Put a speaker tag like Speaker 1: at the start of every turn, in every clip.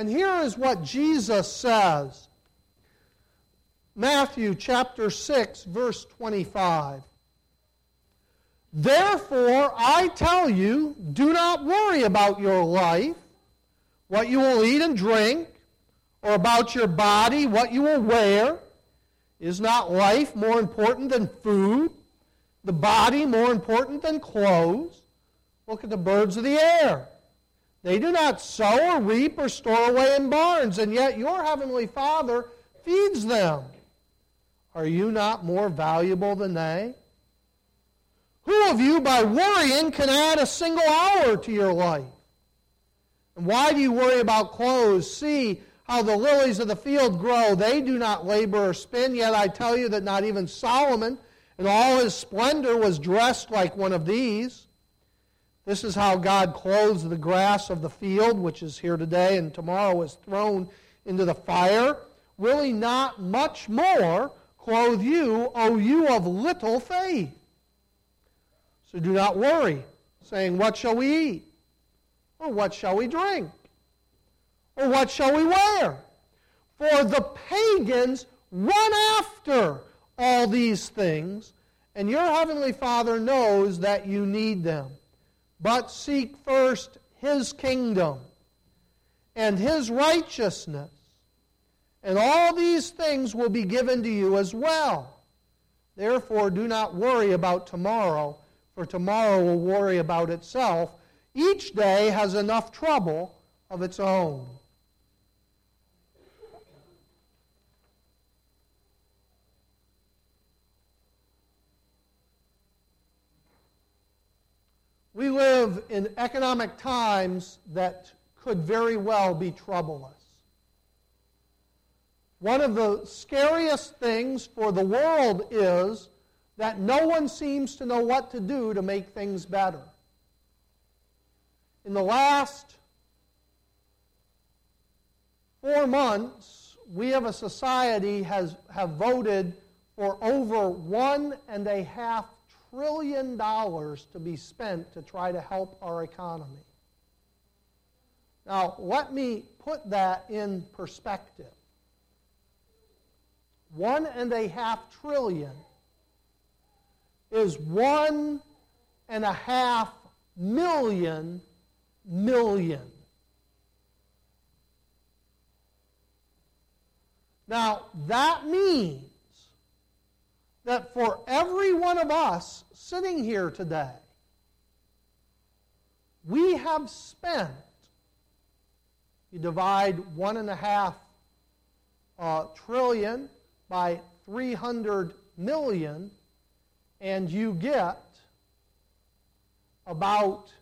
Speaker 1: And here is what Jesus says. Matthew chapter 6, verse 25. Therefore, I tell you, do not worry about your life, what you will eat and drink, or about your body, what you will wear. Is not life more important than food? The body more important than clothes? Look at the birds of the air. They do not sow or reap or store away in barns, and yet your heavenly Father feeds them. Are you not more valuable than they? Who of you, by worrying, can add a single hour to your life? And why do you worry about clothes? See how the lilies of the field grow. They do not labor or spin, yet I tell you that not even Solomon in all his splendor was dressed like one of these. This is how God clothes the grass of the field, which is here today and tomorrow is thrown into the fire. Will He not much more clothe you, O you of little faith? So do not worry, saying, what shall we eat? Or what shall we drink? Or what shall we wear? For the pagans run after all these things, and your heavenly Father knows that you need them. But seek first His kingdom and His righteousness, and all these things will be given to you as well. Therefore, do not worry about tomorrow, for tomorrow will worry about itself. Each day has enough trouble of its own. We live in economic times that could very well be troublous. One of the scariest things for the world is that no one seems to know what to do to make things better. In the last 4 months, we as a society have voted for over $1.5 trillion to be spent to try to help our economy. Now, let me put that in perspective. $1.5 trillion is 1.5 million. Now, that means that for every one of us sitting here today, we have spent, you divide 1.5 trillion by 300 million, and you get about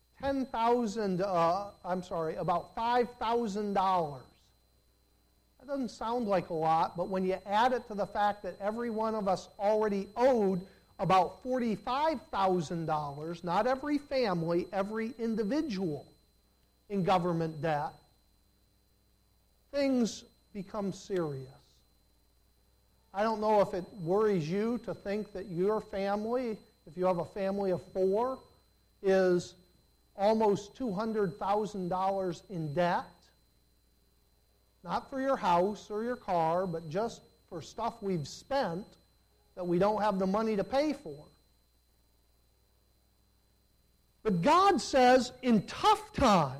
Speaker 1: about $5,000. That doesn't sound like a lot, but when you add it to the fact that every one of us already owed about $45,000, not every family, every individual in government debt, things become serious. I don't know if it worries you to think that your family, if you have a family of 4, is almost $200,000 in debt. Not for your house or your car, but just for stuff we've spent that we don't have the money to pay for. But God says in tough times,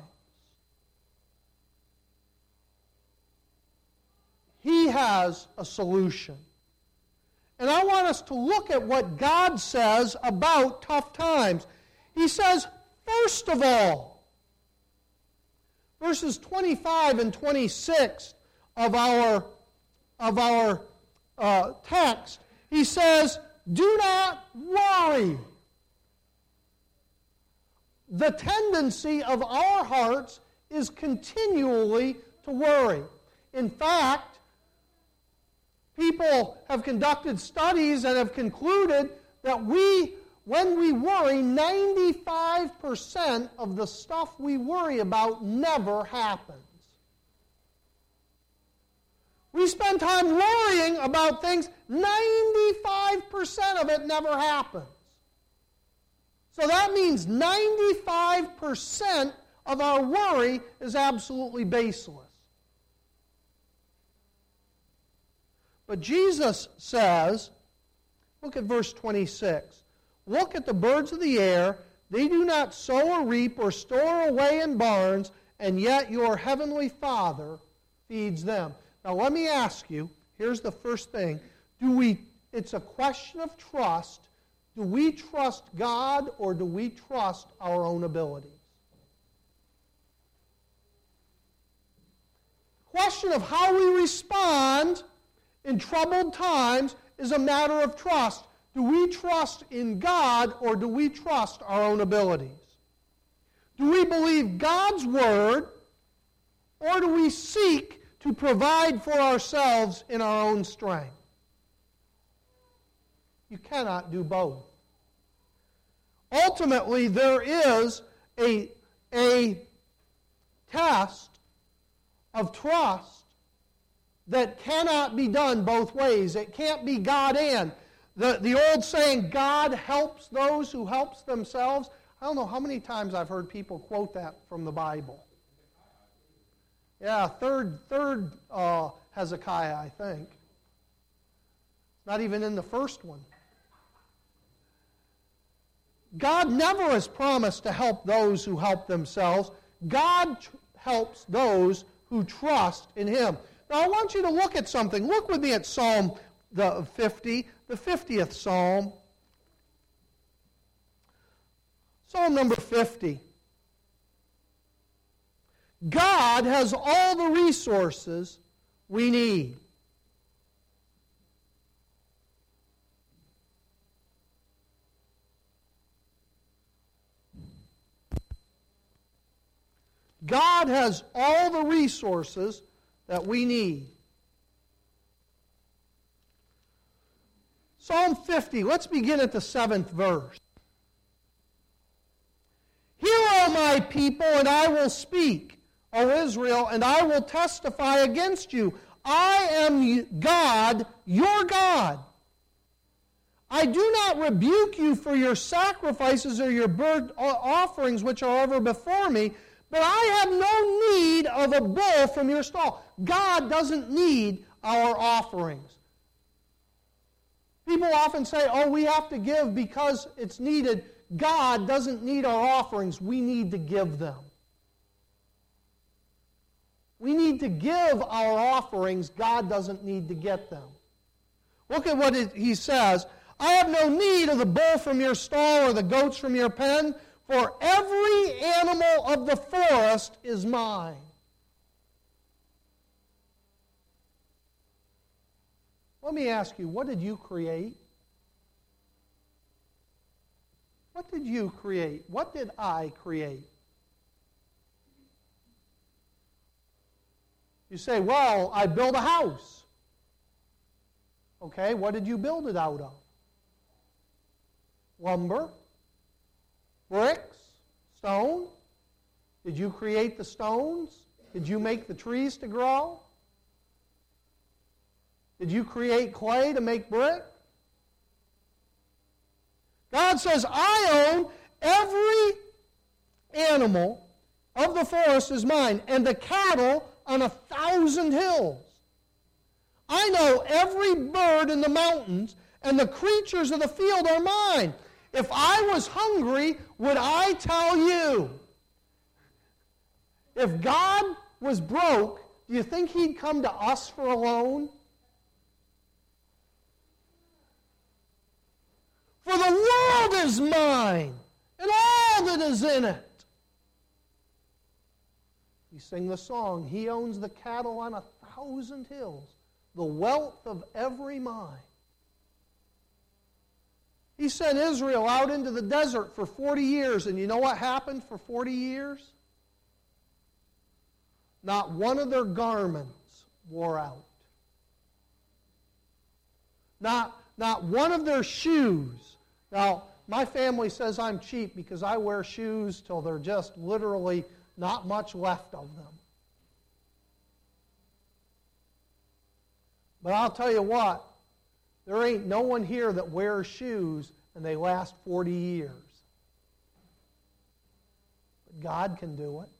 Speaker 1: He has a solution. And I want us to look at what God says about tough times. He says, first of all, verses 25 and 26 of our text, he says, do not worry. The tendency of our hearts is continually to worry. In fact, people have conducted studies and have concluded that when we worry, 95% of the stuff we worry about never happens. We spend time worrying about things, 95% of it never happens. So that means 95% of our worry is absolutely baseless. But Jesus says, look at verse 26. Look at the birds of the air. They do not sow or reap or store away in barns, and yet your heavenly Father feeds them. Now let me ask you, here's the first thing. It's a question of trust. Do we trust God or do we trust our own abilities? The question of how we respond in troubled times is a matter of trust. Do we trust in God or do we trust our own abilities? Do we believe God's word or do we seek to provide for ourselves in our own strength? You cannot do both. Ultimately, there is a test of trust that cannot be done both ways. It can't be God and. The old saying, God helps those who helps themselves. I don't know how many times I've heard people quote that from the Bible. Yeah, third Hezekiah, I think. Not even in the first one. God never has promised to help those who help themselves. God helps those who trust in Him. Now I want you to look at something. Look with me at Psalm 50, the 50th Psalm. Psalm number 50. God has all the resources we need. God has all the resources that we need. Psalm 50, let's begin at the 7th verse. Hear, O my people, and I will speak, O Israel, and I will testify against you. I am God, your God. I do not rebuke you for your sacrifices or your burnt offerings which are ever before me, but I have no need of a bull from your stall. God doesn't need our offerings. People often say, oh, we have to give because it's needed. God doesn't need our offerings. We need to give them. We need to give our offerings. God doesn't need to get them. Look at what he says. I have no need of the bull from your stall or the goats from your pen, for every animal of the forest is mine. Let me ask you, what did you create? What did you create? What did I create? You say, well, I built a house. Okay, what did you build it out of? Lumber? Bricks? Stone? Did you create the stones? Did you make the trees to grow? Did you create clay to make brick? God says, I own every animal of the forest is mine, and the cattle on 1,000 hills. I know every bird in the mountains, and the creatures of the field are mine. If I was hungry, would I tell you? If God was broke, do you think He'd come to us for a loan? For the world is mine, and all that is in it. You sing the song, He owns the cattle on 1,000 hills, the wealth of every mine. He sent Israel out into the desert for 40 years, and you know what happened for 40 years? Not one of their garments wore out. Not one of their shoes. Now, my family says I'm cheap because I wear shoes till they're just literally not much left of them. But I'll tell you what, there ain't no one here that wears shoes and they last 40 years. But God can do it.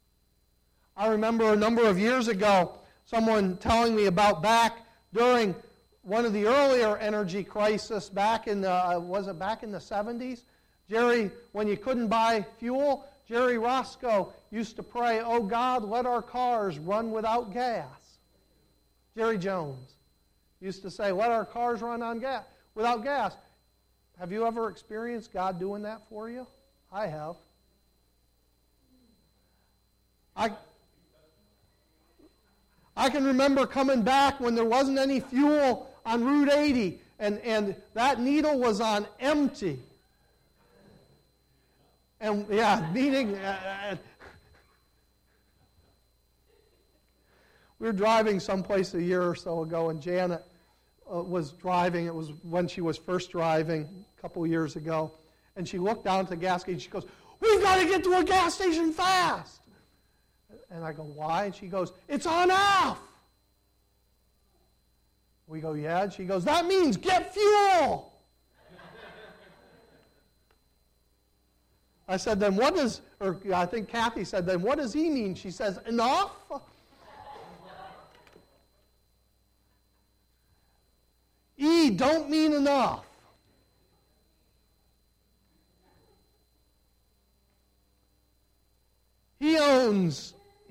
Speaker 1: I remember a number of years ago, someone telling me about back during one of the earlier energy crises back in the, was it back in the 70s? Jerry, when you couldn't buy fuel, Jerry Roscoe used to pray, "Oh God, let our cars run without gas." Jerry Jones used to say, "Let our cars run on gas, without gas." Have you ever experienced God doing that for you? I have. I can remember coming back when there wasn't any fuel on Route 80, and that needle was on empty. And yeah, meaning we were driving someplace a year or so ago, and Janet was driving. It was when she was first driving a couple of years ago, and she looked down at the gas gauge. She goes, "We've got to get to a gas station fast." And I go, "Why?" And she goes, "It's on F." We go, "Yeah." And she goes, "That means get fuel." I said, "Then what does," or I think Kathy said, "Then what does he mean?" She says, "Enough?" E don't mean enough. He owns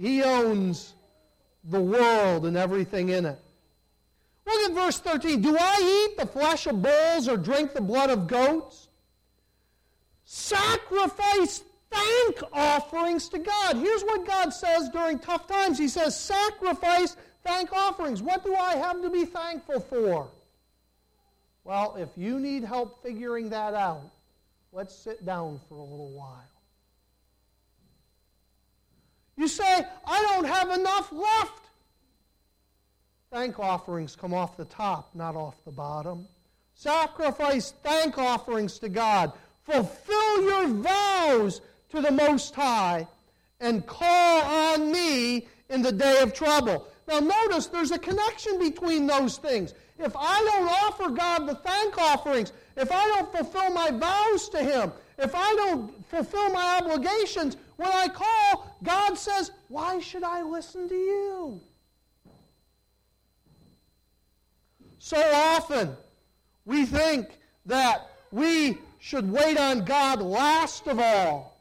Speaker 1: the world and everything in it. Look at verse 13. "Do I eat the flesh of bulls or drink the blood of goats? Sacrifice thank offerings to God." Here's what God says during tough times. He says, sacrifice thank offerings. What do I have to be thankful for? Well, if you need help figuring that out, let's sit down for a little while. You say, "I don't have enough left." Thank offerings come off the top, not off the bottom. Sacrifice thank offerings to God. Fulfill your vows to the Most High and call on me in the day of trouble. Now notice there's a connection between those things. If I don't offer God the thank offerings, if I don't fulfill my vows to Him, if I don't fulfill my obligations, when I call, God says, "Why should I listen to you?" So often, we think that we should wait on God last of all.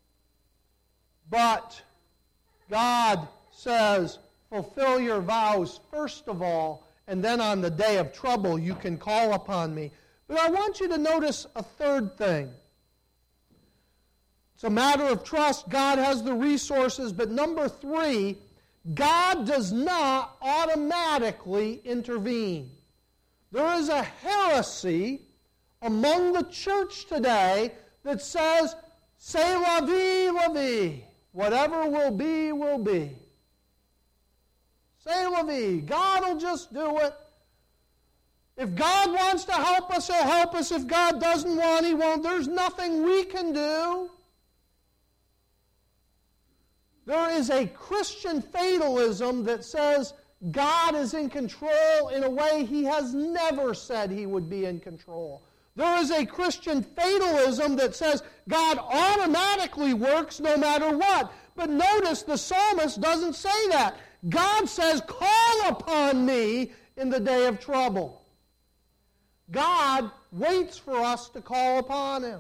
Speaker 1: But God says, fulfill your vows first of all, and then on the day of trouble you can call upon me. But I want you to notice a third thing. It's a matter of trust. God has the resources. But number 3, God does not automatically intervene. There is a heresy among the church today that says, "C'est la vie, la vie. Whatever will be, will be. C'est la vie. God will just do it. If God wants to help us, He'll help us. If God doesn't want, He won't. There's nothing we can do." There is a Christian fatalism that says God is in control in a way He has never said He would be in control. There is a Christian fatalism that says God automatically works no matter what. But notice the psalmist doesn't say that. God says, "Call upon me in the day of trouble." God waits for us to call upon Him.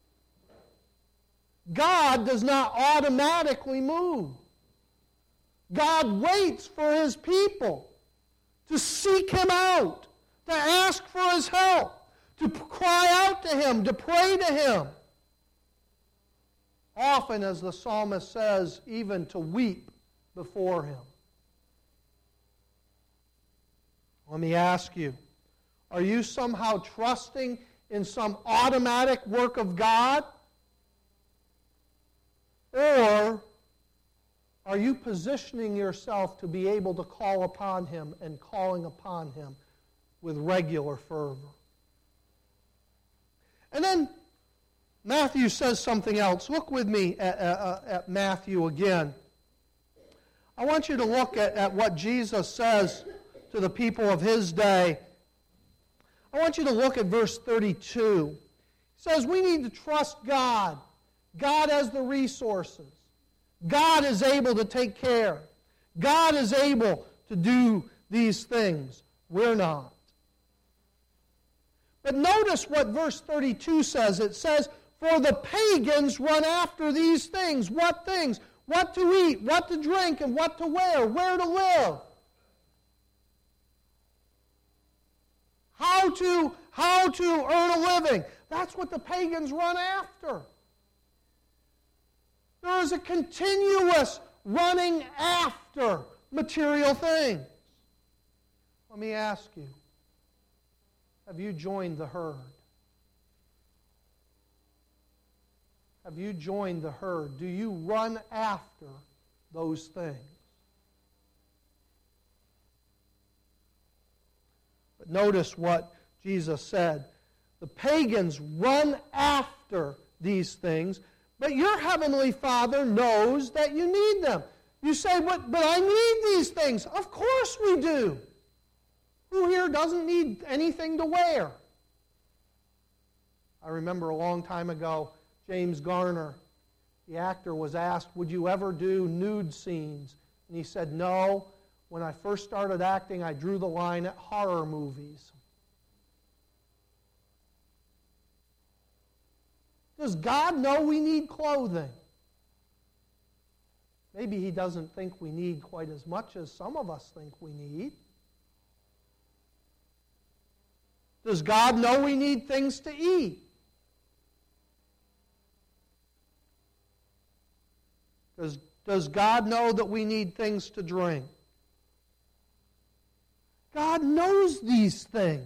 Speaker 1: God does not automatically move. God waits for His people to seek Him out, to ask for His help, to cry out to Him, to pray to Him. Often, as the psalmist says, even to weep before Him. Let me ask you, are you somehow trusting in some automatic work of God? Or are you positioning yourself to be able to call upon Him and calling upon Him with regular fervor? And then Matthew says something else. Look with me at Matthew again. I want you to look at what Jesus says to the people of His day. I want you to look at verse 32. He says we need to trust God. God has the resources. God is able to take care. God is able to do these things. We're not. But notice what verse 32 says. It says, "For the pagans run after these things." What things? What to eat, what to drink, and what to wear, where to live. How to earn a living. That's what the pagans run after. There is a continuous running after material things. Let me ask you, have you joined the herd? Have you joined the herd? Do you run after those things? But notice what Jesus said. The pagans run after these things, but your heavenly Father knows that you need them. You say, but I need these things. Of course we do. Who here doesn't need anything to wear? I remember a long time ago, James Garner, the actor, was asked, would you ever do nude scenes? And he said, no. When I first started acting, I drew the line at horror movies. Does God know we need clothing? Maybe He doesn't think we need quite as much as some of us think we need. Does God know we need things to eat? Does God know that we need things to drink? God knows these things.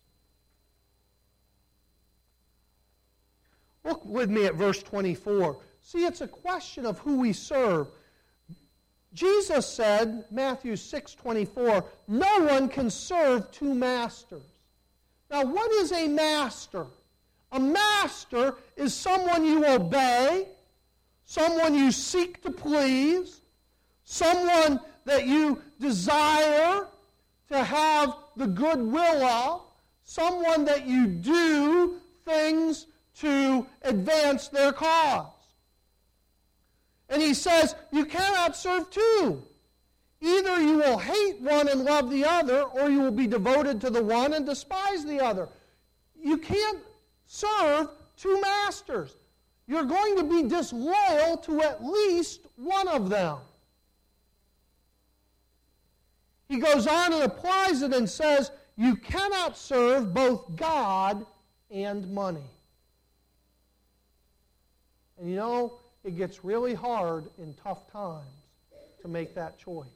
Speaker 1: Look with me at verse 24. See, it's a question of who we serve. Jesus said, Matthew 6:24, no one can serve two masters. Now, what is a master? A master is someone you obey, someone you seek to please, someone that you desire to have the goodwill of, someone that you do things to advance their cause. And he says, you cannot serve two. Either you will hate one and love the other, or you will be devoted to the one and despise the other. You can't serve two masters. You're going to be disloyal to at least one of them. He goes on and applies it and says, you cannot serve both God and money. And you know, it gets really hard in tough times to make that choice.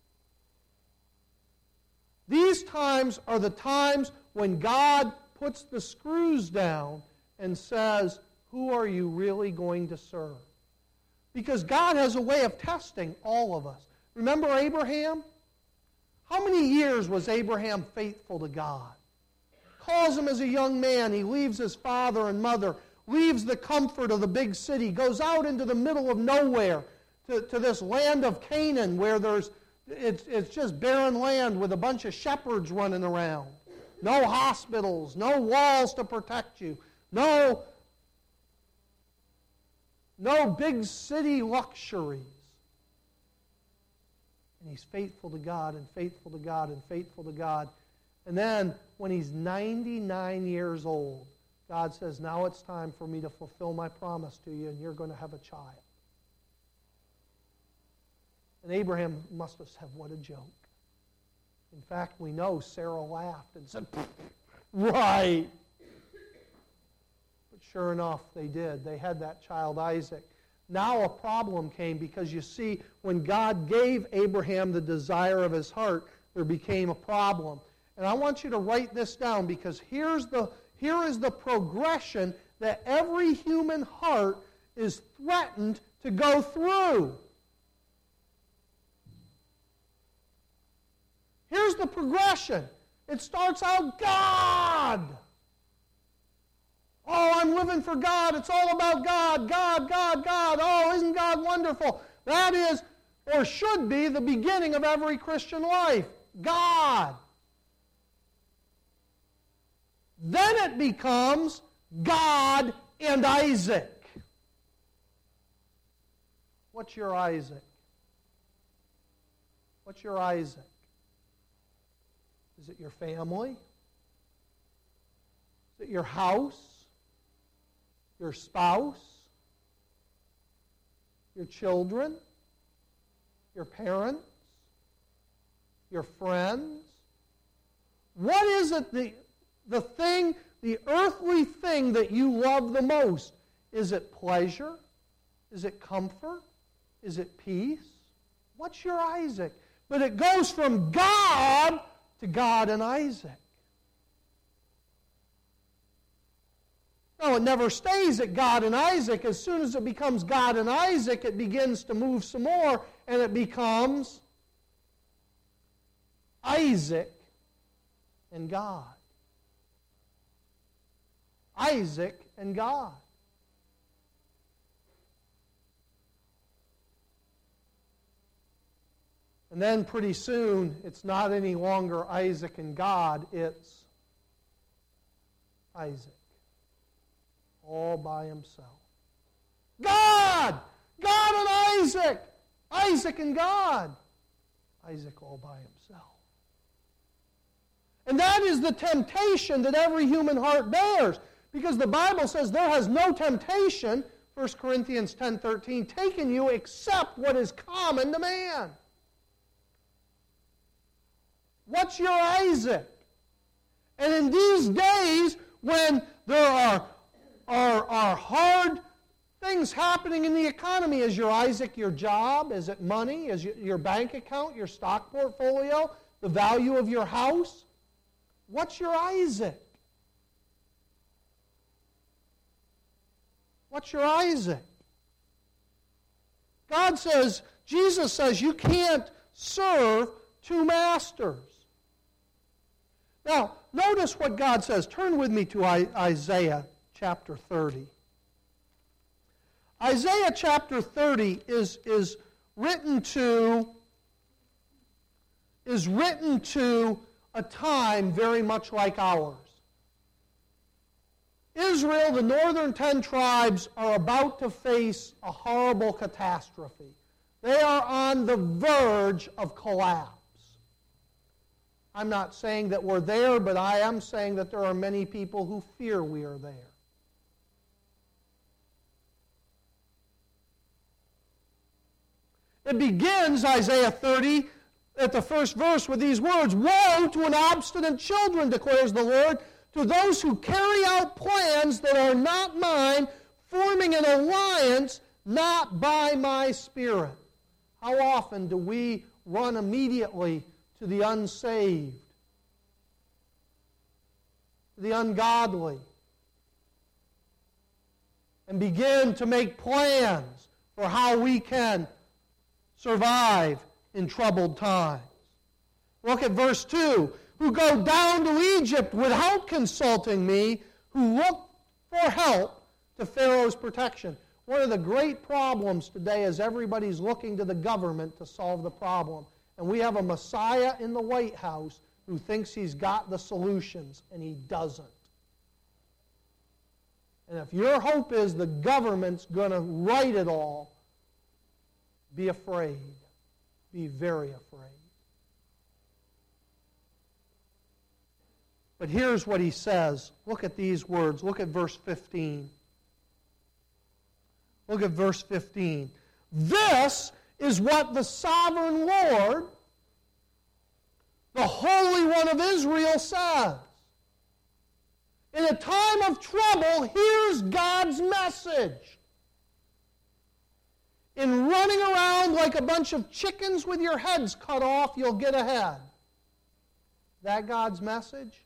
Speaker 1: These times are the times when God puts the screws down and says, who are you really going to serve? Because God has a way of testing all of us. Remember Abraham? How many years was Abraham faithful to God? Calls him as a young man. He leaves his father and mother, leaves the comfort of the big city, goes out into the middle of nowhere to this land of Canaan where it's just barren land with a bunch of shepherds running around. No hospitals, no walls to protect you, no big city luxuries. And he's faithful to God and faithful to God and faithful to God. And then when he's 99 years old, God says, now it's time for me to fulfill my promise to you, and you're going to have a child. And Abraham must have said, what a joke. In fact, we know Sarah laughed and said, right. But sure enough, they did. They had that child, Isaac. Now a problem came because you see, when God gave Abraham the desire of his heart, there became a problem. And I want you to write this down because here is the progression that every human heart is threatened to go through. Here's the progression. It starts out, God. Oh, I'm living for God. It's all about God. God, God, God. Oh, isn't God wonderful? That is, or should be, the beginning of every Christian life. God. Then it becomes God and Isaac. What's your Isaac? What's your Isaac? Is it your family? Is it your house? Your spouse? Your children? Your parents? Your friends? What is it, the thing, the earthly thing that you love the most? Is it pleasure? Is it comfort? Is it peace? What's your Isaac? But it goes from God to God and Isaac. No, it never stays at God and Isaac. As soon as it becomes God and Isaac, it begins to move some more, and it becomes Isaac and God. Isaac and God. And then pretty soon, it's not any longer Isaac and God, it's Isaac. All by himself. God! God and Isaac! Isaac and God! Isaac all by himself. And that is the temptation that every human heart bears. Because the Bible says there has no temptation, 1 Corinthians 10:13, taken you except what is common to man. What's your Isaac? And in these days when there are hard things happening in the economy, is your Isaac your job? Is it money? Is your bank account, your stock portfolio, the value of your house? What's your Isaac? What's your Isaac? God says, Jesus says, you can't serve two masters. Now, notice what God says. Turn with me to Isaiah chapter 30. Isaiah chapter 30 is written to a time very much like ours. Israel, the northern 10 tribes, are about to face a horrible catastrophe. They are on the verge of collapse. I'm not saying that we're there, but I am saying that there are many people who fear we are there. It begins, Isaiah 30, at the first verse with these words, "Woe to an obstinate children, declares the Lord, to those who carry out plans that are not mine, forming an alliance not by my Spirit." How often do we run immediately to the unsaved, to the ungodly, and begin to make plans for how we can survive in troubled times? Look at verse 2. "Who go down to Egypt without consulting me, who look for help to Pharaoh's protection." One of the great problems today is everybody's looking to the government to solve the problem. And we have a Messiah in the White House who thinks he's got the solutions, and he doesn't. And if your hope is the government's going to right it all, be afraid. Be very afraid. But here's what he says. Look at these words. Look at verse 15. Look at verse 15. "This is what the sovereign Lord, the Holy One of Israel, says." In a time of trouble, here's God's message. In running around like a bunch of chickens with your heads cut off, you'll get ahead. That God's message?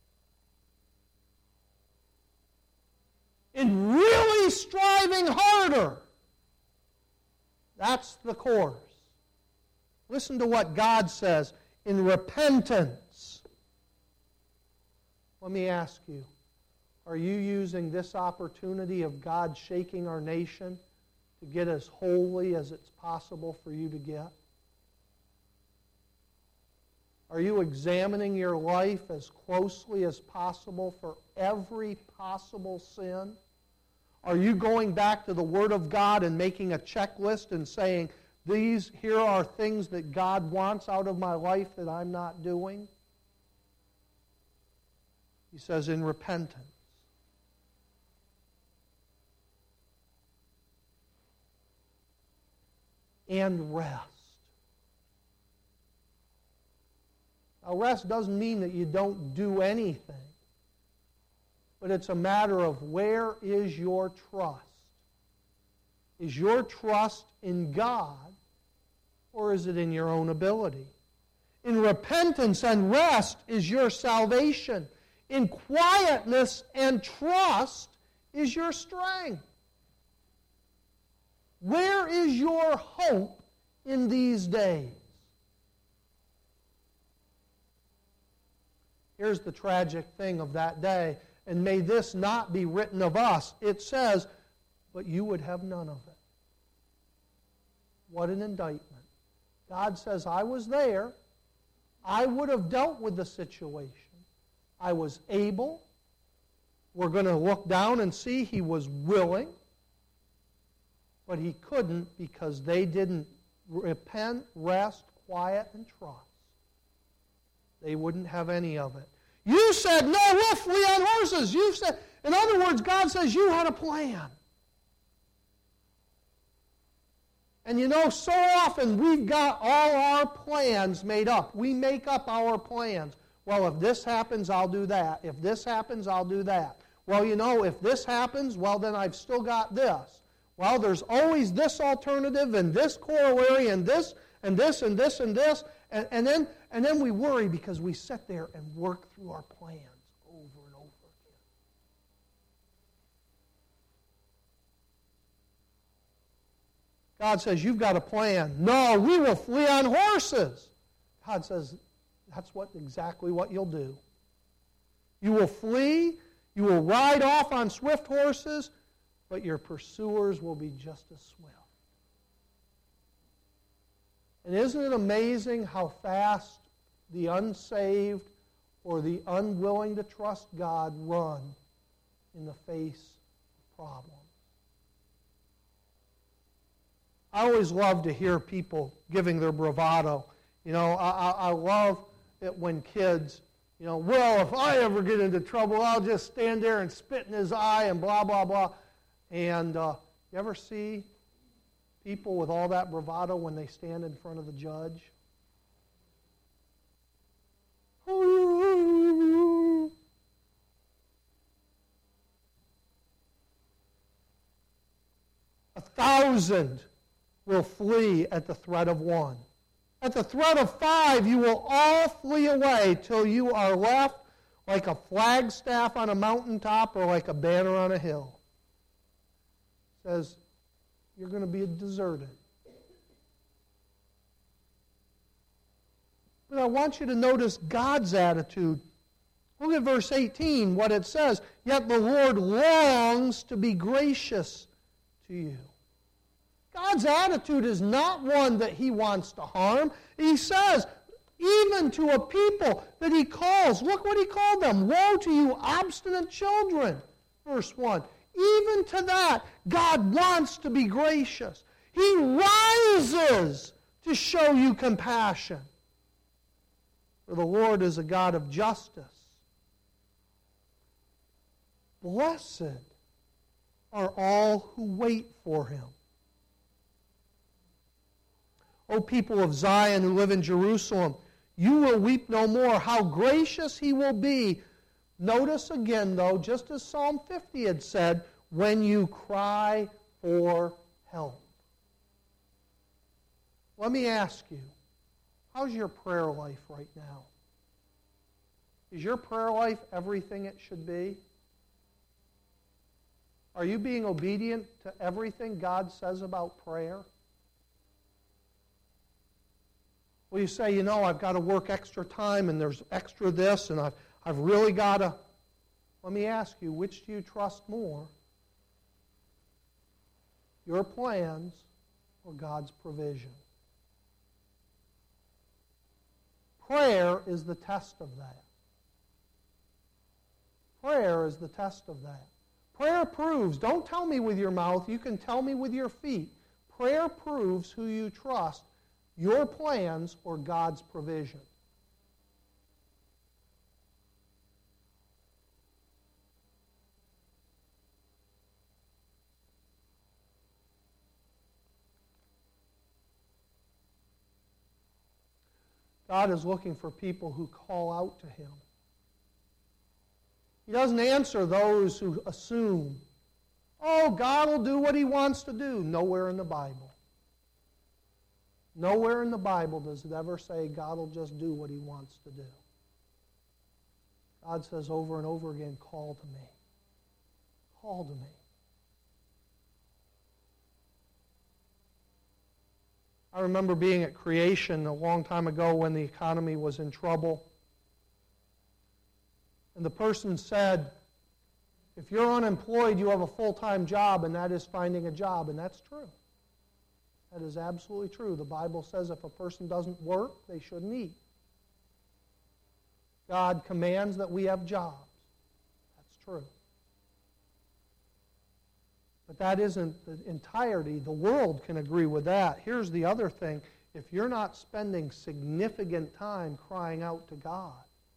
Speaker 1: In really striving harder, that's the course. Listen to what God says. In repentance. Let me ask you, are you using this opportunity of God shaking our nation to get as holy as it's possible for you to get? Are you examining your life as closely as possible for every possible sin? Are you going back to the Word of God and making a checklist and saying, here are things that God wants out of my life that I'm not doing? He says, in repentance. and rest. Now, rest doesn't mean that you don't do anything, but it's a matter of where is your trust? Is your trust in God, or is it in your own ability? In repentance and rest is your salvation. In quietness and trust is your strength. Where is your hope in these days? Here's the tragic thing of that day, and may this not be written of us. It says, but you would have none of it. What an indictment. God says, I was there. I would have dealt with the situation. I was able. We're going to look down and see he was willing. But he couldn't because they didn't repent, rest, quiet, and trust. They wouldn't have any of it. You said, no, we'll flee on horses. You said, in other words, God says you had a plan. And you know, so often we've got all our plans made up. We make up our plans. Well, if this happens, I'll do that. If this happens, I'll do that. Well, you know, if this happens, well, then I've still got this. Well, there's always this alternative and this corollary and this and this and this and this. And then we worry because we sit there and work through our plans over and over again. God says, you've got a plan. No, we will flee on horses. God says, that's exactly what you'll do. You will flee, you will ride off on swift horses, but your pursuers will be just as swift. And isn't it amazing how fast the unsaved or the unwilling to trust God run in the face of problems? I always love to hear people giving their bravado. You know, I love it when kids, you know, well, if I ever get into trouble, I'll just stand there and spit in his eye and blah, blah, blah. And you ever see people with all that bravado when they stand in front of the judge? A 1,000 will flee at the threat of one. At the threat of 5, you will all flee away till you are left like a flagstaff on a mountaintop or like a banner on a hill. It says, you're going to be deserted. But I want you to notice God's attitude. Look at verse 18, what it says. Yet the Lord longs to be gracious to you. God's attitude is not one that he wants to harm. He says, even to a people that he calls, look what he called them. Woe to you, obstinate children. Verse 1. Even to that, God wants to be gracious. He rises to show you compassion. For the Lord is a God of justice. Blessed are all who wait for him. O people of Zion who live in Jerusalem, you will weep no more. How gracious he will be. Notice again, though, just as Psalm 50 had said, when you cry for help. Let me ask you, how's your prayer life right now? Is your prayer life everything it should be? Are you being obedient to everything God says about prayer? Well, you say, you know, I've got to work extra time and there's extra this and I've really got to... Let me ask you, which do you trust more? Your plans or God's provision? Prayer is the test of that. Prayer is the test of that. Prayer proves, don't tell me with your mouth, you can tell me with your feet. Prayer proves who you trust, your plans or God's provision. God is looking for people who call out to Him. He doesn't answer those who assume, oh, God will do what He wants to do. Nowhere in the Bible. Nowhere in the Bible does it ever say God will just do what He wants to do. God says over and over again, call to me. Call to me. I remember being at Creation a long time ago when the economy was in trouble. And the person said, if you're unemployed, you have a full-time job, and that is finding a job. And that's true. That is absolutely true. The Bible says if a person doesn't work, they shouldn't eat. God commands that we have jobs. That's true. But that isn't the entirety. The world can agree with that. Here's the other thing. If you're not spending significant time crying out to God,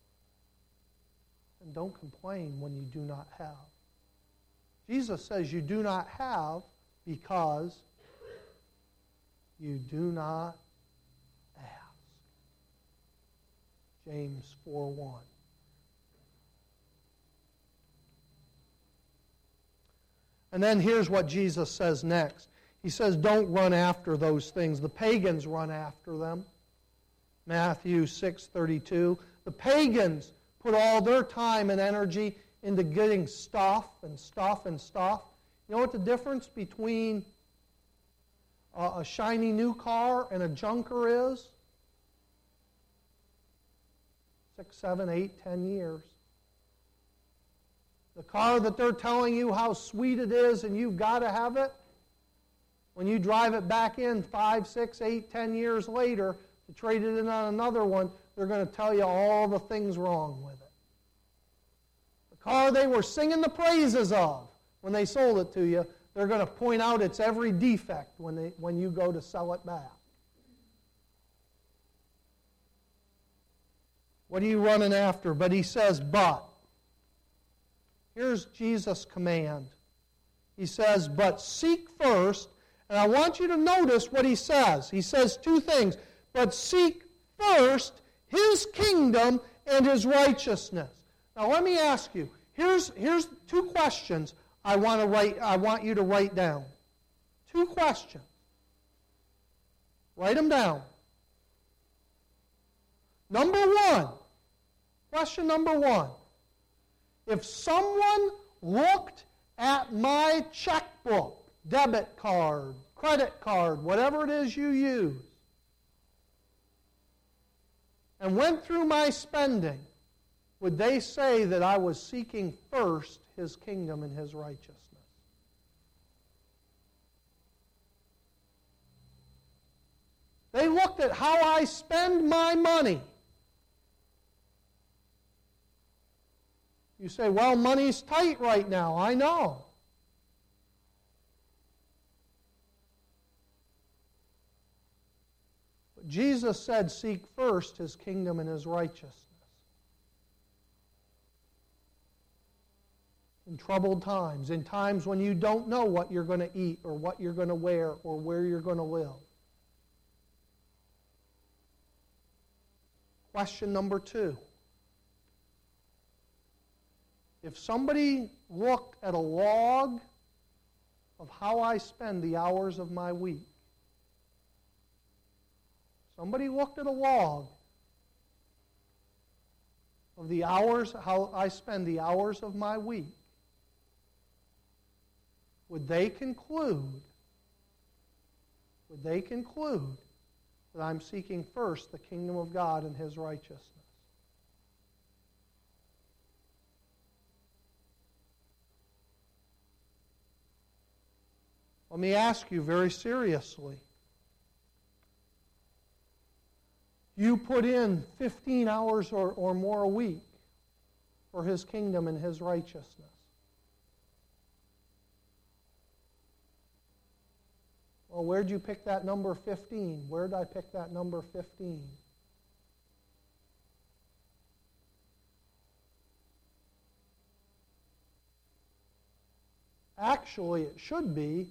Speaker 1: then don't complain when you do not have. Jesus says you do not have because you do not ask. James 4:1. And then here's what Jesus says next. He says, don't run after those things. The pagans run after them. Matthew 6:32. The pagans put all their time and energy into getting stuff and stuff and stuff. You know what the difference between a shiny new car and a junker is? 6, 7, 8, 10 years. The car that they're telling you how sweet it is and you've got to have it, when you drive it back in 5, 6, 8, 10 years later to trade it in on another one, they're going to tell you all the things wrong with it. The car they were singing the praises of when they sold it to you, they're going to point out its every defect when you go to sell it back. What are you running after? But he says, but. Here's Jesus' command. He says, but seek first, and I want you to notice what he says. He says two things, but seek first His kingdom and His righteousness. Now let me ask you, here's two questions I want you to write down. Two questions. Write them down. Question number one. If someone looked at my checkbook, debit card, credit card, whatever it is you use, and went through my spending, would they say that I was seeking first His kingdom and His righteousness? They looked at how I spend my money. You say, well, money's tight right now. I know. But Jesus said, seek first His kingdom and His righteousness. In troubled times, in times when you don't know what you're going to eat or what you're going to wear or where you're going to live. Question number two. If somebody looked at a log of how I spend the hours of my week, somebody looked at a log of the hours, how I spend the hours of my week, would they conclude that I'm seeking first the kingdom of God and His righteousness? Let me ask you very seriously. You put in 15 hours or more a week for His kingdom and His righteousness. Well, where'd you pick that number 15? Where did I pick that number 15? Actually, it should be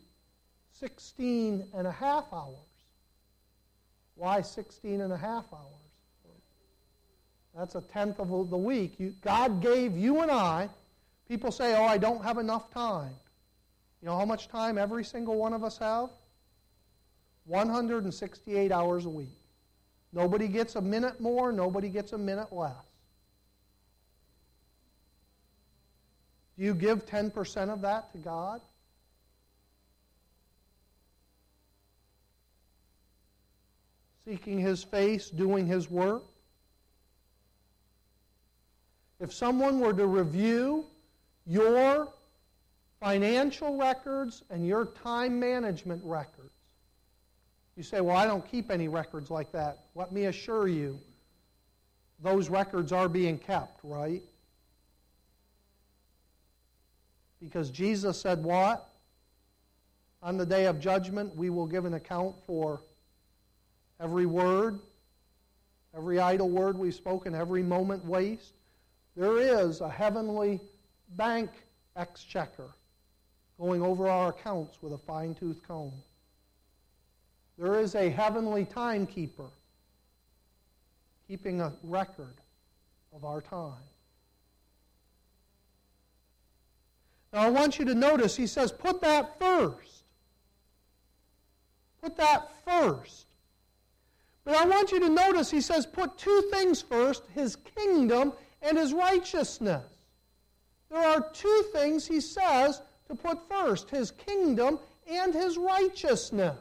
Speaker 1: 16 and a half hours. Why 16 and a half hours? That's a tenth of the week. God gave you and I. People say, oh, I don't have enough time. You know how much time every single one of us have? 168 hours a week. Nobody gets a minute more, nobody gets a minute less. Do you give 10% of that to God? Seeking His face, doing His work? If someone were to review your financial records and your time management records, you say, well, I don't keep any records like that. Let me assure you, those records are being kept, right? Because Jesus said what? On the day of judgment, we will give an account for every word, every idle word we've spoken, every moment waste. There is a heavenly bank exchequer going over our accounts with a fine-tooth comb. There is a heavenly timekeeper keeping a record of our time. Now I want you to notice, he says, put that first. Put that first. But I want you to notice, he says, put two things first, His kingdom and His righteousness. There are two things he says to put first, His kingdom and His righteousness.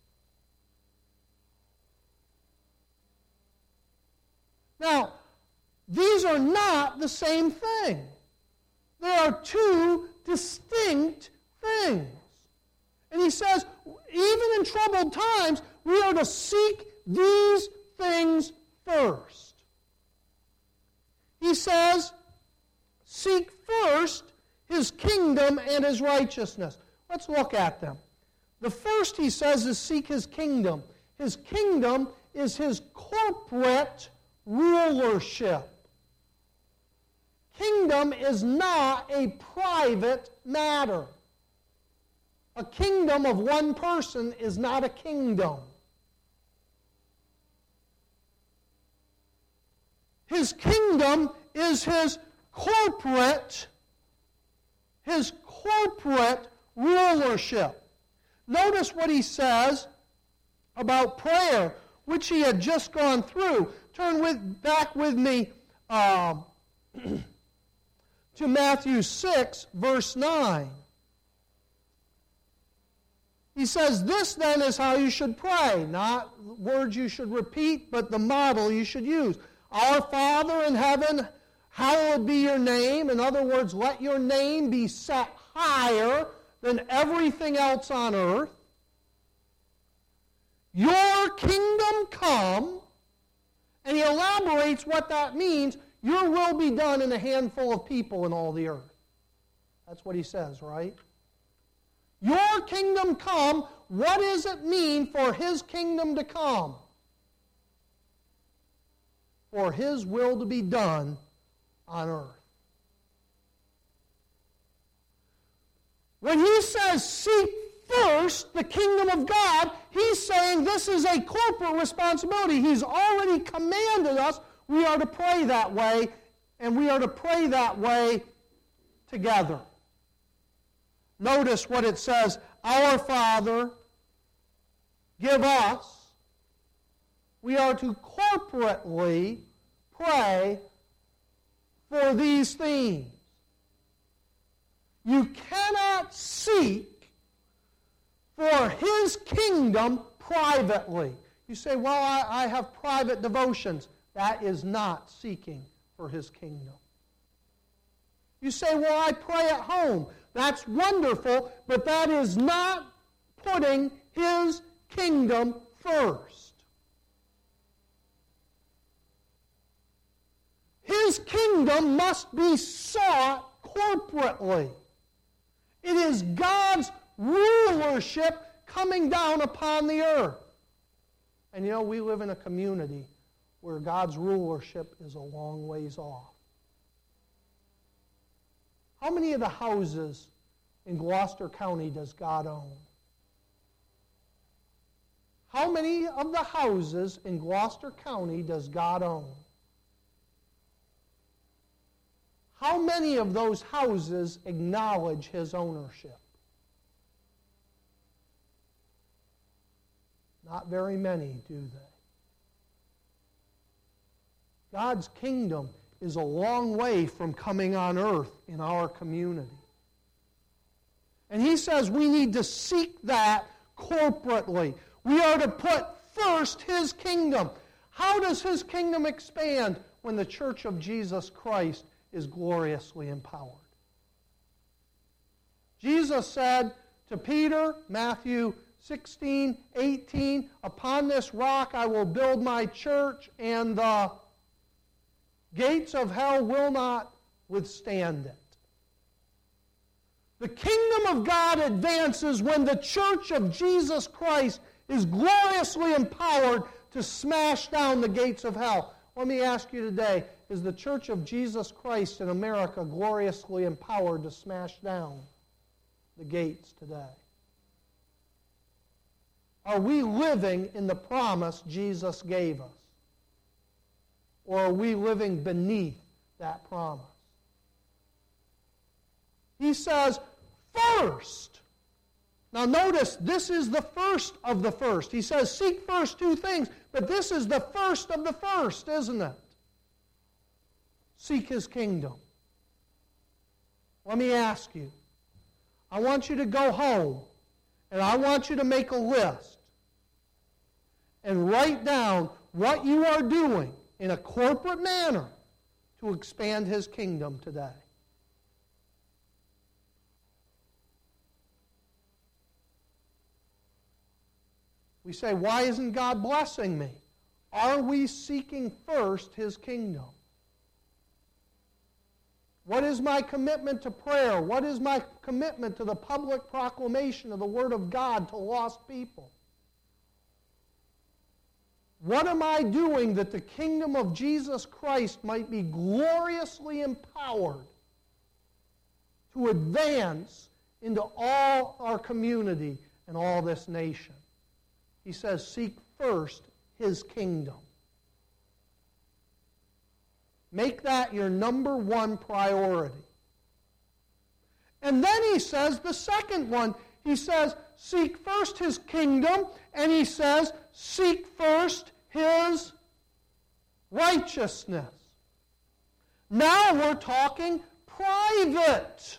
Speaker 1: Now, these are not the same thing. There are two distinct things. And he says, even in troubled times, we are to seek these things first. He says, seek first His kingdom and His righteousness. Let's look at them. The first, he says, is seek His kingdom. His kingdom is His corporate rulership. Kingdom is not a private matter. A kingdom of one person is not a kingdom. His kingdom is His corporate rulership. Notice what he says about prayer, which he had just gone through. Turn back with me to Matthew 6, verse 9. He says, this then is how you should pray. Not words you should repeat, but the model you should use. Our Father in heaven, hallowed be your name. In other words, let your name be set higher than everything else on earth. Your kingdom come. And he elaborates what that means. Your will be done in a handful of people in all the earth. That's what he says, right? Your kingdom come. What does it mean for His kingdom to come? For His will to be done on earth. When he says seek first the kingdom of God, he's saying this is a corporate responsibility. He's already commanded us we are to pray that way, and we are to pray that way together. Notice what it says, our Father, give us. We are to corporately pray for these themes. You cannot seek for His kingdom privately. You say, well, I have private devotions. That is not seeking for His kingdom. You say, well, I pray at home. That's wonderful, but that is not putting His kingdom first. His kingdom must be sought corporately. It is God's rulership coming down upon the earth. And you know, we live in a community where God's rulership is a long ways off. How many of the houses in Gloucester County does God own? How many of the houses in Gloucester County does God own? how many of those houses acknowledge His ownership? Not very many, do they? God's kingdom is a long way from coming on earth in our community. And He says we need to seek that corporately. We are to put first His kingdom. How does His kingdom expand? When the church of Jesus Christ is gloriously empowered. Jesus said to Peter, Matthew 16:18, "Upon this rock I will build my church, and the gates of hell will not withstand it." The kingdom of God advances when the church of Jesus Christ is gloriously empowered to smash down the gates of hell. Let me ask you today, is the church of Jesus Christ in America gloriously empowered to smash down the gates today? Are we living in the promise Jesus gave us? Or are we living beneath that promise? He says, first. Now notice, this is the first of the first. He says, seek first two things, but this is the first of the first, isn't it? Seek His kingdom. Let me ask you. I want you to go home, and I want you to make a list and write down what you are doing in a corporate manner to expand His kingdom today. We say, why isn't God blessing me? Are we seeking first His kingdom? What is my commitment to prayer? What is my commitment to the public proclamation of the Word of God to lost people? What am I doing that the kingdom of Jesus Christ might be gloriously empowered to advance into all our community and all this nation? He says, seek first His kingdom. Make that your number one priority. And then he says the second one. He says, seek first His kingdom, and he says, seek first His righteousness. Now we're talking private.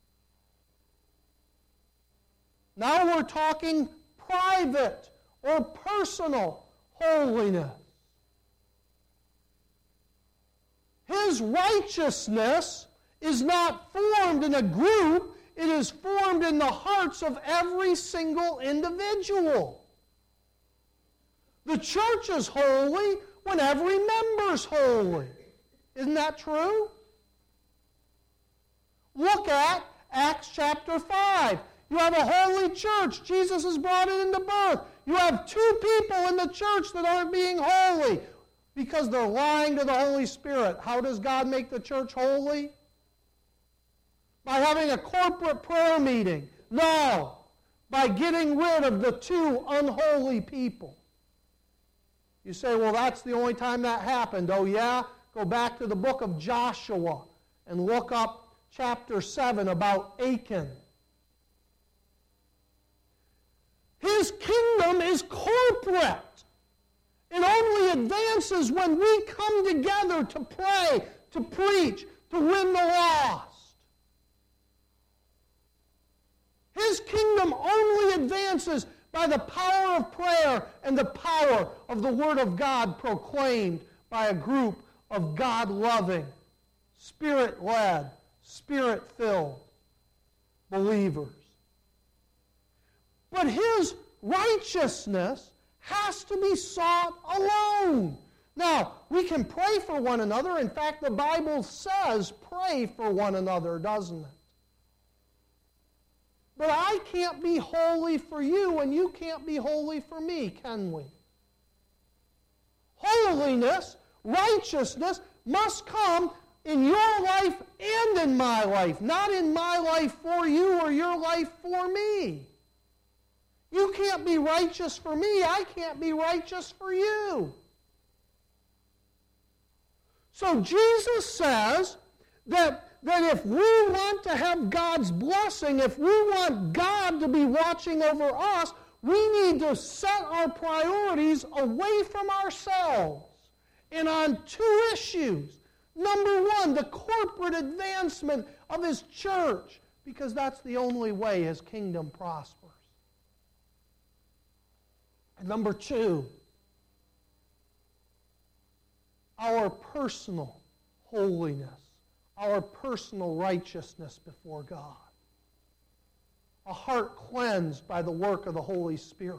Speaker 1: Now we're talking private or personal holiness. His righteousness is not formed in a group, it is formed in the hearts of every single individual. The church is holy when every member is holy. Isn't that true? Look at Acts chapter 5. You have a holy church. Jesus has brought it into birth. You have two people in the church that aren't being holy because they're lying to the Holy Spirit. How does God make the church holy? By having a corporate prayer meeting. No. By getting rid of the two unholy people. You say, well, that's the only time that happened. Oh, yeah? Go back to the book of Joshua and look up chapter 7 about Achan. His kingdom is corporate. It only advances when we come together to pray, to preach, to win the lost. His kingdom only advances by the power of prayer and the power of the Word of God proclaimed by a group of God-loving, Spirit-led, Spirit-filled believers. But His righteousness has to be sought alone. Now, we can pray for one another. In fact, the Bible says pray for one another, doesn't it? But I can't be holy for you and you can't be holy for me, can we? Holiness, righteousness must come in your life and in my life, not in my life for you or your life for me. You can't be righteous for me. I can't be righteous for you. So Jesus says that that if we want to have God's blessing, if we want God to be watching over us, we need to set our priorities away from ourselves and on two issues. Number one, the corporate advancement of His church, because that's the only way His kingdom prospers. And number two, our personal holiness, our personal righteousness before God. A heart cleansed by the work of the Holy Spirit.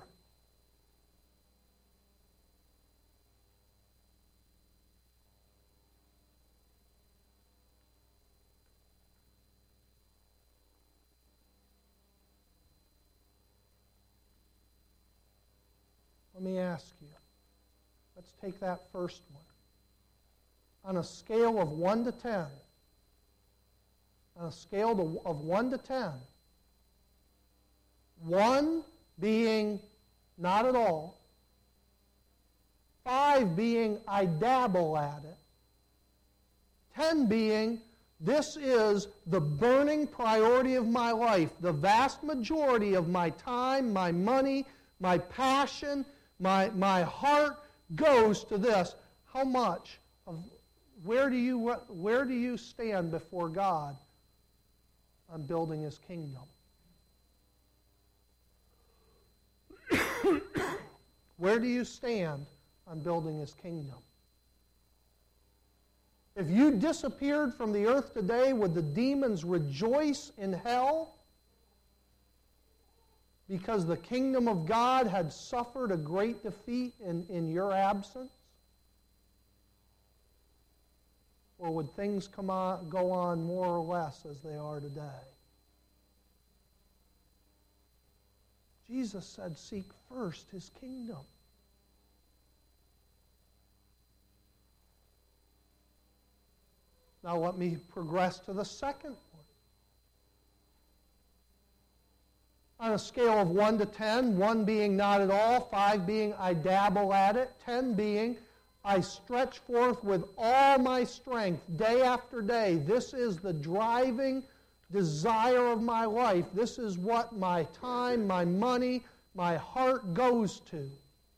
Speaker 1: Let me ask you, let's take that first one. On a scale of 1 to 10, on a scale of 1 to 10, 1 being not at all, 5 being I dabble at it, 10 being this is the burning priority of my life, the vast majority of my time, my money, my passion, my heart goes to this. How much of where do you stand before God on building His kingdom? Where do you stand on building His kingdom? If you disappeared from the earth today, would the demons rejoice in hell because the kingdom of God had suffered a great defeat in your absence? Or would things go on more or less as they are today? Jesus said, seek first His kingdom. Now let me progress to the second one. On a scale of 1 to 10, 1 being not at all, 5 being I dabble at it, 10 being I stretch forth with all my strength day after day. This is the driving desire of my life. This is what my time, my money, my heart goes to.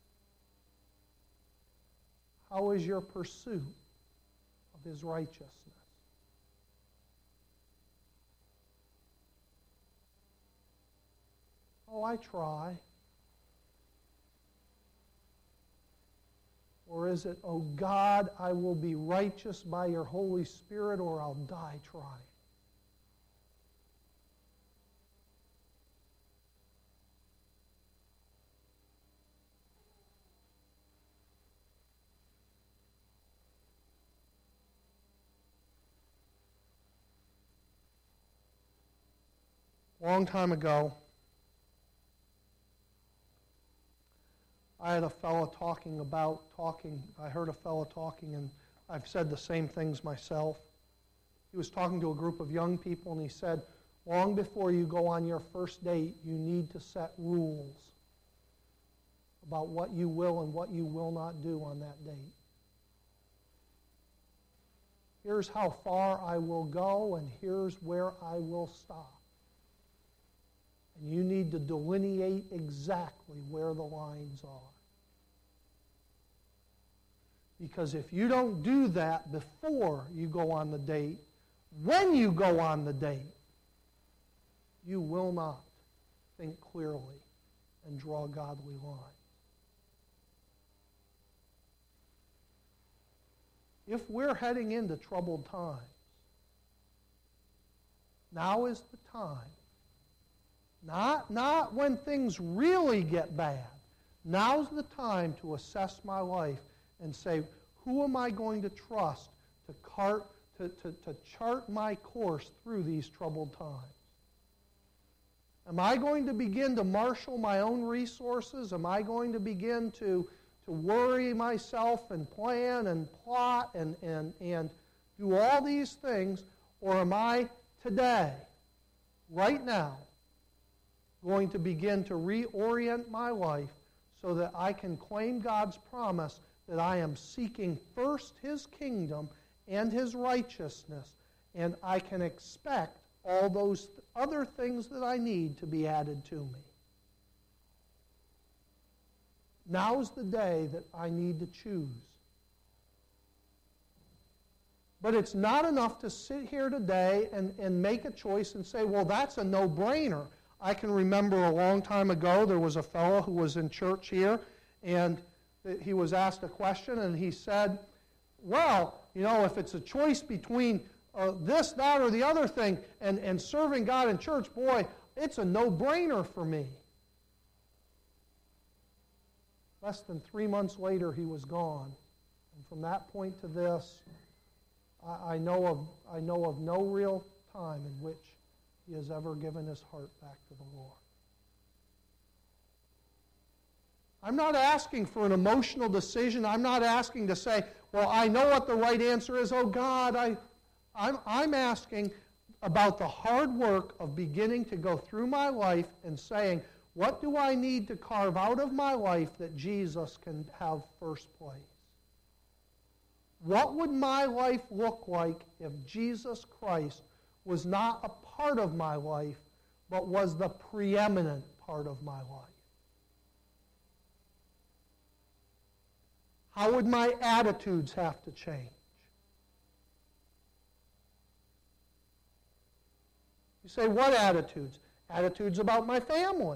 Speaker 1: How is your pursuit of His righteousness? Oh, I try. Or is it, oh God, I will be righteous by your Holy Spirit or I'll die trying? Long time ago, I had a fellow I heard a fellow talking, and I've said the same things myself. He was talking to a group of young people, and he said, long before you go on your first date, you need to set rules about what you will and what you will not do on that date. Here's how far I will go, and here's where I will stop. And you need to delineate exactly where the lines are. Because if you don't do that before you go on the date, when you go on the date, you will not think clearly and draw godly lines. If we're heading into troubled times, now is the time. Not when things really get bad. Now's the time to assess my life and say, who am I going to trust to chart my course through these troubled times? Am I going to begin to marshal my own resources? Am I going to begin to worry myself and plan and plot and do all these things? Or am I today, right now, going to begin to reorient my life so that I can claim God's promise that I am seeking first His kingdom and His righteousness, and I can expect all those other things that I need to be added to me. Now's the day that I need to choose. But it's not enough to sit here today and make a choice and say, well, that's a no-brainer. I can remember a long time ago there was a fellow who was in church here, and he was asked a question, and he said, well, you know, if it's a choice between this, that, or the other thing, and serving God in church, boy, it's a no-brainer for me. Less than 3 months later, he was gone. And from that point to this, I know of no real time in which he has ever given his heart back to the Lord. I'm not asking for an emotional decision. I'm not asking to say, well, I know what the right answer is. Oh, God, I'm asking about the hard work of beginning to go through my life and saying, what do I need to carve out of my life that Jesus can have first place? What would my life look like if Jesus Christ was not a part of my life, but was the preeminent part of my life? How would my attitudes have to change? You say, what attitudes? Attitudes about my family.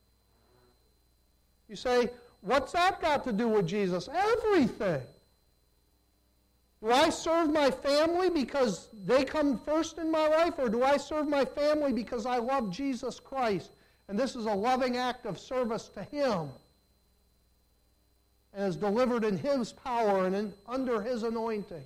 Speaker 1: You say, what's that got to do with Jesus? Everything. Do I serve my family because they come first in my life, or do I serve my family because I love Jesus Christ, and this is a loving act of service to Him, and is delivered in His power and under His anointing?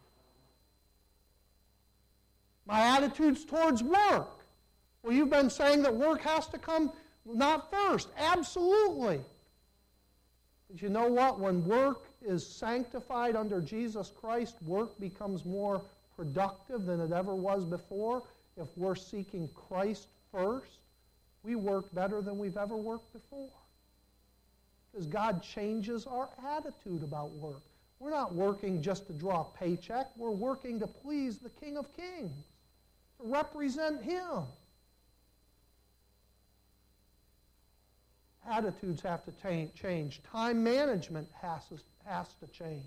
Speaker 1: My attitudes towards work. Well, you've been saying that work has to come not first. Absolutely. But you know what? When work is sanctified under Jesus Christ, work becomes more productive than it ever was before. If we're seeking Christ first, we work better than we've ever worked before. Because God changes our attitude about work. We're not working just to draw a paycheck. We're working to please the King of Kings, to represent Him. Attitudes have to change. Time management has to change.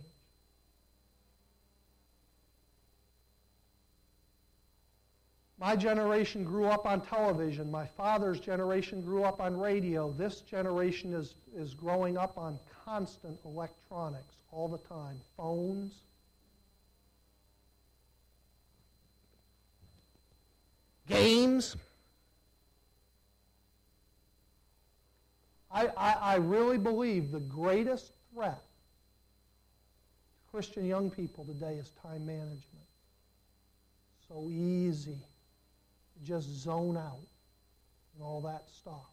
Speaker 1: My generation grew up on television. My father's generation grew up on radio. This generation is growing up on constant electronics all the time. Phones. Games. I really believe the greatest threat to Christian young people today is time management. So easy to just zone out and all that stuff.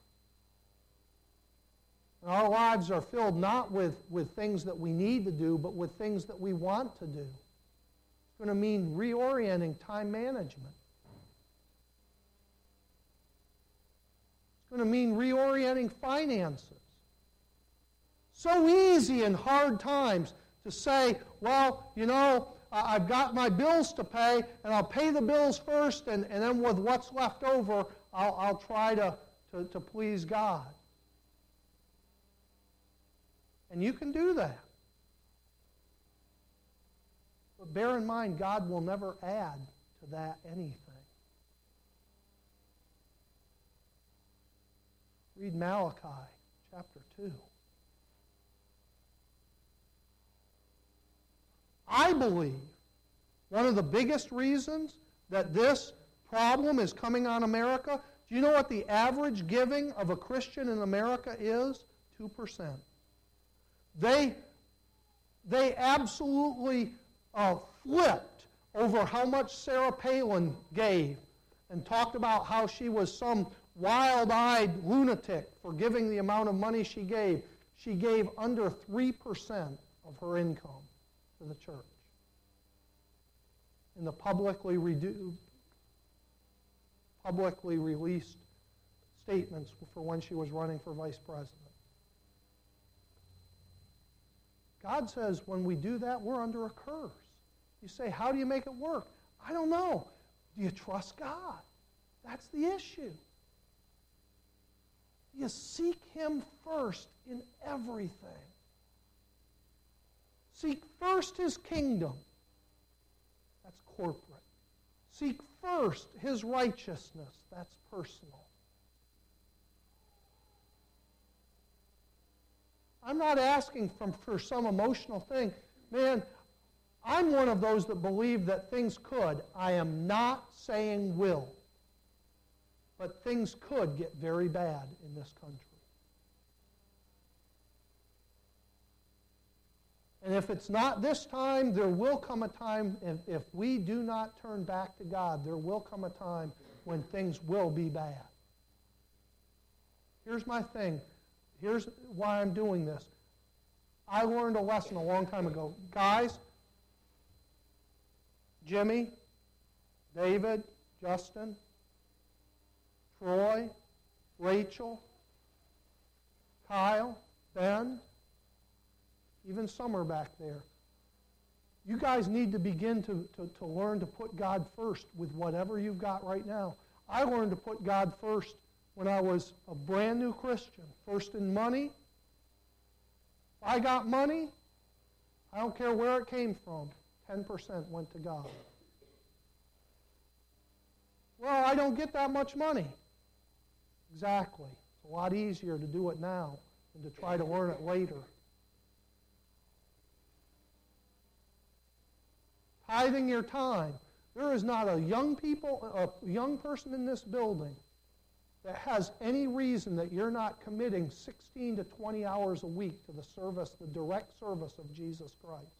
Speaker 1: And our lives are filled not with things that we need to do, but with things that we want to do. It's going to mean reorienting time management. It's going to mean reorienting finances. So easy in hard times to say, well, you know, I've got my bills to pay, and I'll pay the bills first, and then with what's left over, I'll try to please God. And you can do that. But bear in mind, God will never add to that anything. Read Malachi chapter 2. I believe one of the biggest reasons that this problem is coming on America, do you know what the average giving of a Christian in America is? 2%. They absolutely flipped over how much Sarah Palin gave and talked about how she was some wild-eyed lunatic for giving the amount of money she gave. She gave under 3% of her income to the church in the publicly released statements for when she was running for vice president. God says when we do that, we're under a curse. You say, how do you make it work? I don't know. Do you trust God? That's the issue. You seek Him first in everything. Seek first His kingdom. That's corporate. Seek first His righteousness. That's personal. I'm not asking for some emotional thing. Man, I'm one of those that believe that things could. I am not saying will. But things could get very bad in this country. And if it's not this time, there will come a time, if we do not turn back to God, there will come a time when things will be bad. Here's my thing. Here's why I'm doing this. I learned a lesson a long time ago. Guys, Jimmy, David, Justin, Troy, Rachel, Kyle, Ben, even Summer back there. You guys need to begin to learn to put God first with whatever you've got right now. I learned to put God first when I was a brand new Christian. First in money. If I got money, I don't care where it came from, 10% went to God. Well, I don't get that much money. Exactly. It's a lot easier to do it now than to try to learn it later. Tithing your time. There is not a young person in this building that has any reason that you're not committing 16 to 20 hours a week to the service, the direct service of Jesus Christ.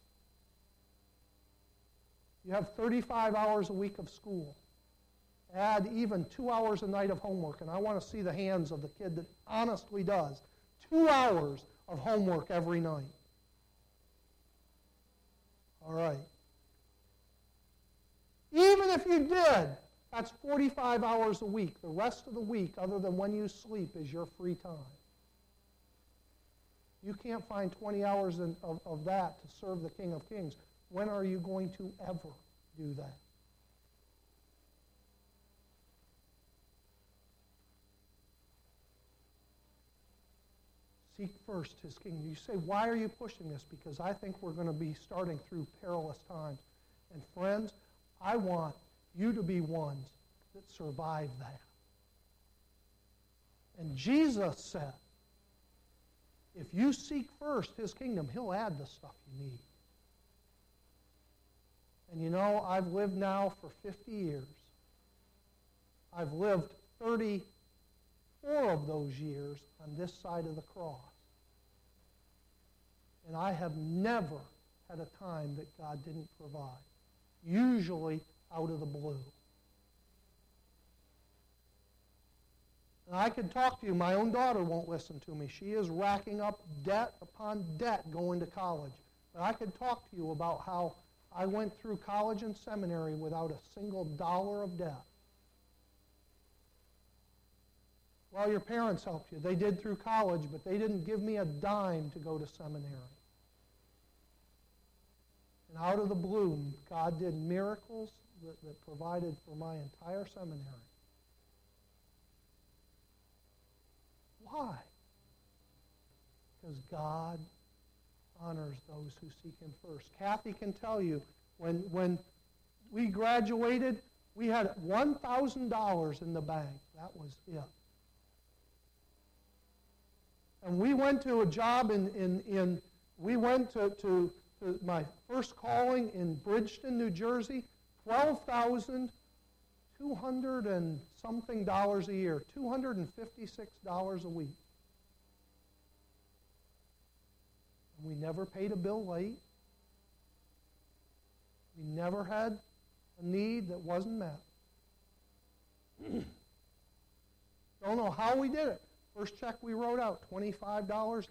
Speaker 1: You have 35 hours a week of school. Add even 2 hours a night of homework, and I want to see the hands of the kid that honestly does 2 hours of homework every night. All right. Even if you did, that's 45 hours a week. The rest of the week, other than when you sleep, is your free time. You can't find 20 hours of that to serve the King of Kings. When are you going to ever do that? Seek first His kingdom. You say, why are you pushing this? Because I think we're going to be starting through perilous times. And friends, I want you to be ones that survive that. And Jesus said, if you seek first His kingdom, He'll add the stuff you need. And you know, I've lived now for 50 years. I've lived 34 of those years on this side of the cross. And I have never had a time that God didn't provide. Usually out of the blue. And I can talk to you. My own daughter won't listen to me. She is racking up debt upon debt going to college. But I can talk to you about how I went through college and seminary without a single dollar of debt. Well, your parents helped you. They did through college, but they didn't give me a dime to go to seminary. And out of the blue, God did miracles that provided for my entire seminary. Why? Because God honors those who seek Him first. Kathy can tell you, when we graduated, we had $1,000 in the bank. That was it. And we went to a job we went to my first calling in Bridgeton, New Jersey, $12,200 and something dollars a year, $256 a week. And we never paid a bill late. We never had a need that wasn't met. Don't know how we did it. First check we wrote out, $25.60.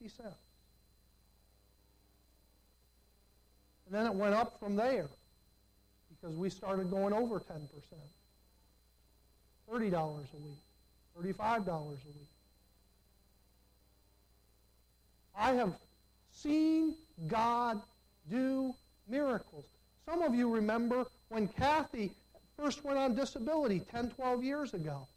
Speaker 1: And then it went up from there because we started going over 10%. $30 a week, $35 a week. I have seen God do miracles. Some of you remember when Kathy first went on disability 10, 12 years ago.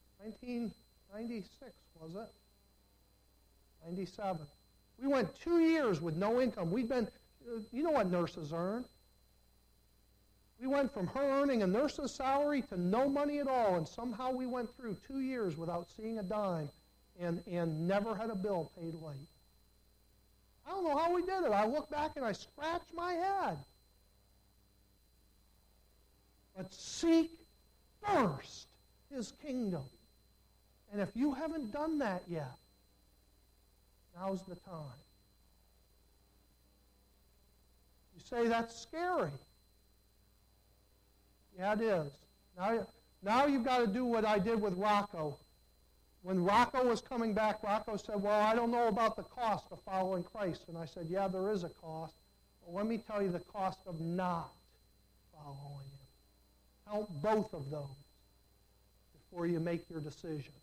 Speaker 1: 1996, was it? 97. We went 2 years with no income. We'd been, you know what nurses earn. We went from her earning a nurse's salary to no money at all, and somehow we went through 2 years without seeing a dime and never had a bill paid late. I don't know how we did it. I look back and I scratch my head. But seek first His kingdom. And if you haven't done that yet, now's the time. You say, that's scary. Yeah, it is. Now you've got to do what I did with Rocco. When Rocco was coming back, Rocco said, well, I don't know about the cost of following Christ. And I said, yeah, there is a cost. But let me tell you the cost of not following Him. Count both of those before you make your decision.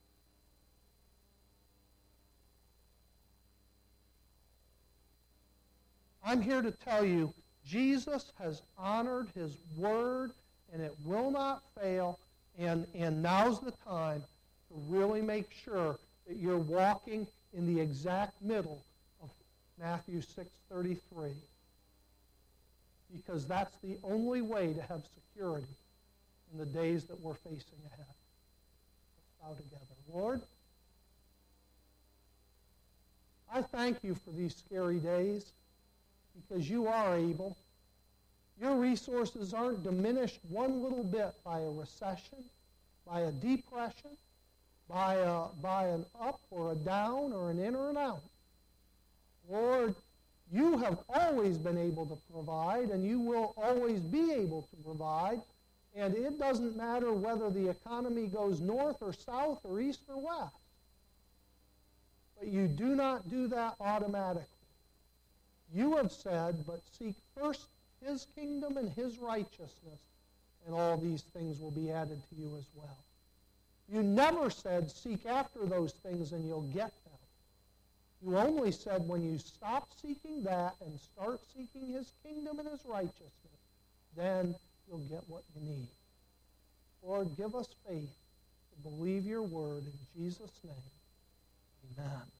Speaker 1: I'm here to tell you, Jesus has honored His word, and it will not fail, and now's the time to really make sure that you're walking in the exact middle of Matthew 6:33, because that's the only way to have security in the days that we're facing ahead. Let's bow together. Lord, I thank You for these scary days, because You are able. Your resources aren't diminished one little bit by a recession, by a depression, by an up or a down or an in or an out. Lord, You have always been able to provide, and You will always be able to provide, and it doesn't matter whether the economy goes north or south or east or west. But You do not do that automatically. You have said, but seek first His kingdom and His righteousness, and all these things will be added to you as well. You never said, seek after those things and you'll get them. You only said when you stop seeking that and start seeking His kingdom and His righteousness, then you'll get what you need. Lord, give us faith to believe Your word in Jesus' name. Amen.